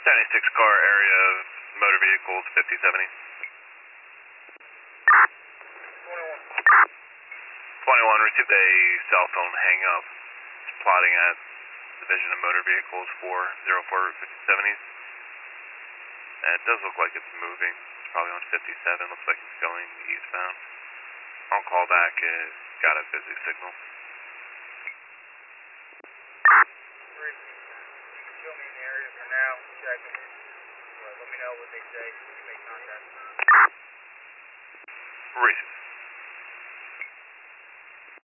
96 car area of motor vehicles 5070. 21 received a cell phone hang up. It's plotting at Division of Motor Vehicles 404 5070s. And it does look like it's moving. It's probably on 57. Looks like it's going eastbound. On call back, it got a busy signal. Show me an area for now. Check it. Let me know what they say. We make contact. Reese.